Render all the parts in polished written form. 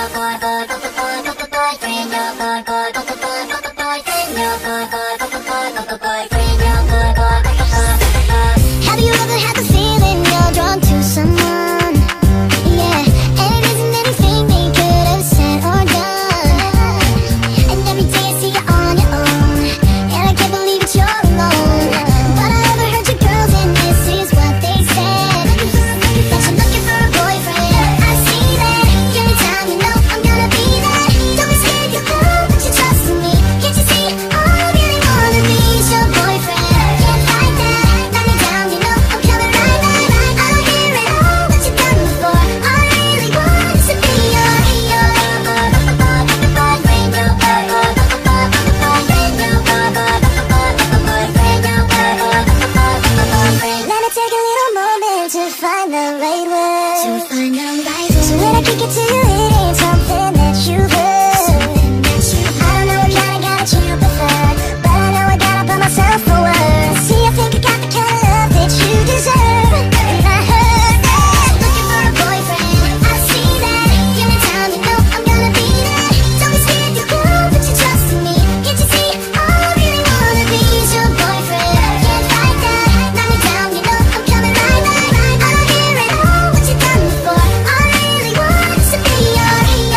Have you ever had the feeling you're drawn to someone? Yeah, and it isn't anything they could have said or done. And every day I see you on your own, and I can't believe that you're alone. But I overheard your girls, and this is what they said: that you're looking for a boyfriend. I see that. Give me time, you know I'm gonna be there. Don't be scared, you know, but you trust in me. Can't you see? All I really wanna be is your boyfriend. Can't fight that. Knock me down, you know I'm coming right back. I don't hear it all, what you've done before. All I really want is to be your Let me take a little moment to find the right word. So when I kick it to you, it ain't something that you've heard. I don't know what kind of guy that you prefer, but I know I gotta put myself forward. See, I think I got the kind of love that you deserve. And I heard that looking for a boyfriend. I see that. Give me time, you know I'm gonna be there. Don't be scared, you cool, but you trust in me. Can't you see? All I really wanna be is your boyfriend. Can't fight that. Knock me down, you know I'm coming right back. I don't hear it all, what you've done before. All I really want is to be your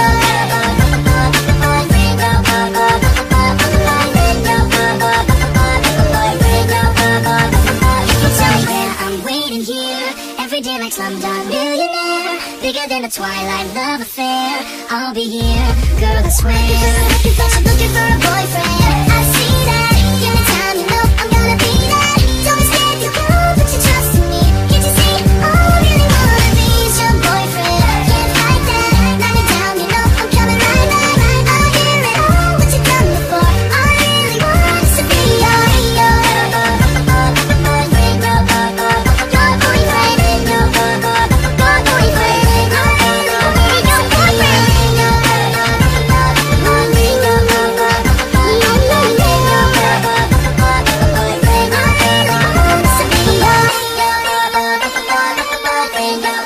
I'm waiting here every day like Slumdog Millionaire. Bigger than a Twilight love affair. I'll be here, girl, I swear. I'm looking for a boyfriend. I see that. Give me time, you know I'm gonna be there. Don't be scared, you cool, but you trust in me. Can't you see? All I really wanna be is your boyfriend. Can't fight that. Knock me down, you know I'm coming right back. I don't hear it all, what you've done before. All I really want is to be your boyfriend.